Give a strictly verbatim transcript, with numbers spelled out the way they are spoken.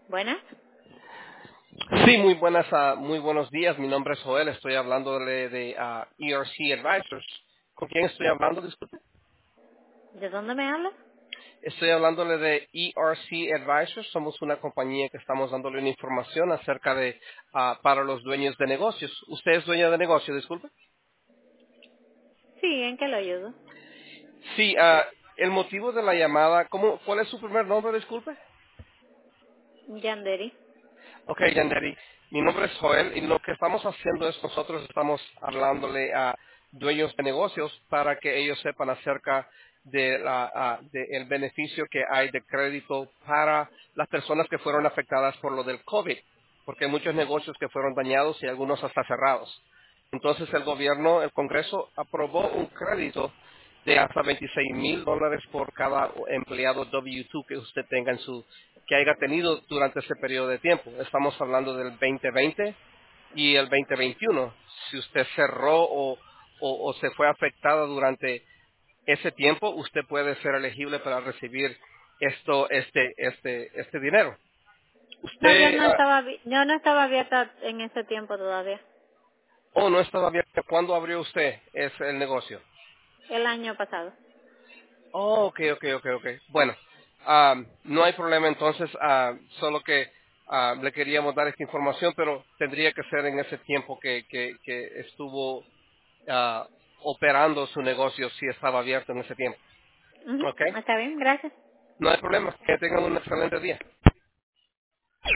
Buenas. Sí, muy buenas, ah, muy buenos días. Mi nombre es Joel. Estoy hablándole de ah, E R C Advisors. ¿Con quién estoy hablando? Disculpe. ¿De dónde me habla? Estoy hablándole de E R C Advisors. Somos una compañía que estamos dándole una información acerca de ah, para los dueños de negocios. ¿Usted es dueño de negocio? Disculpe. Sí, ¿en qué lo ayudo? Sí. ah, el motivo de la llamada. ¿Cómo? ¿Cuál es su primer nombre? Disculpe. Yanderi. Ok, Yanderi, mi nombre es Joel y lo que estamos haciendo es nosotros estamos hablándole a dueños de negocios para que ellos sepan acerca de la, ah, de el beneficio que hay de crédito para las personas que fueron afectadas por lo del COVID, porque hay muchos negocios que fueron dañados y algunos hasta cerrados. Entonces el gobierno, el Congreso aprobó un crédito de hasta veintiséis mil dólares por cada empleado W dos que usted tenga en su, que haya tenido durante ese periodo de tiempo. Estamos hablando del veinte veinte y el veinte veintiuno. Si usted cerró o, o, o se fue afectada durante ese tiempo, usted puede ser elegible para recibir esto, este, este, este dinero. No, yo Usted, no ah, estaba, abi- yo no estaba abierta en ese tiempo todavía. oh, no estaba abierto. ¿Cuándo abrió usted ese, el negocio? El año pasado. Oh, ok, ok, ok, ok. Bueno, am, no hay problema entonces, ah, solo que ah, le queríamos dar esta información, pero tendría que ser en ese tiempo que, que, que estuvo ah, operando su negocio, si estaba abierto en ese tiempo. Ujú. Ok, Está bien, gracias. no hay problema, que tengan un excelente día.